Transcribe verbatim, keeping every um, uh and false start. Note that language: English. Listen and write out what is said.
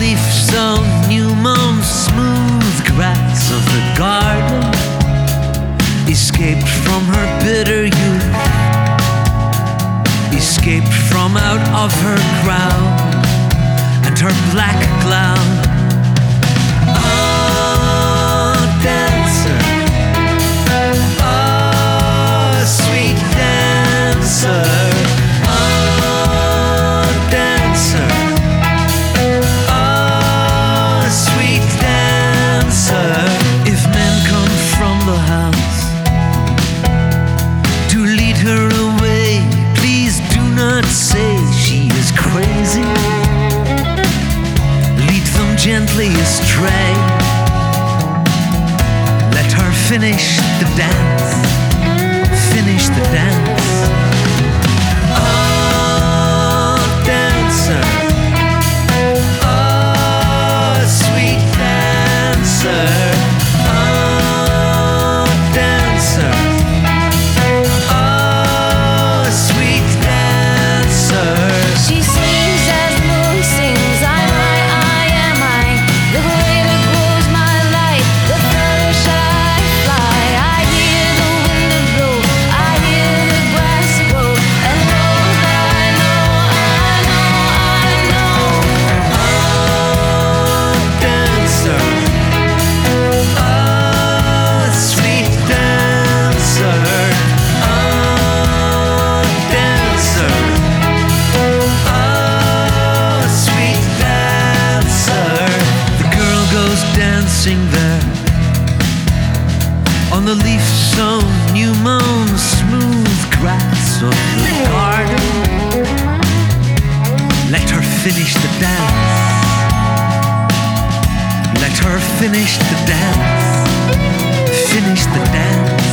leaf-sown, new-mown, smooth grass of the garden, escaped from her bitter youth, escaped from out of her crown and her black cloud. Oh, dancer, oh, sweet dancer, oh, dancer, oh, sweet dancer. If men come from the house to lead her away, please do not say she is crazy. Lead them gently astray. Let her finish the dance, finish the dance. Oh, dancer, oh, sweet dancer, oh, dancer, oh, sweet dancer. She sings as the moon sings. I'm I, I am I. The greater grows my light, the further shall I fly. I hear the wind blow, I hear the grass grow, and know that I know, I know, I know. Oh, dancer, oh, sweet dancer, oh, dancer, oh, sweet dancer. The girl goes dancing there on the leaf-sown, new-mown, smooth grass of the garden. Let her finish the dance. Let her finish the dance. Finish the dance.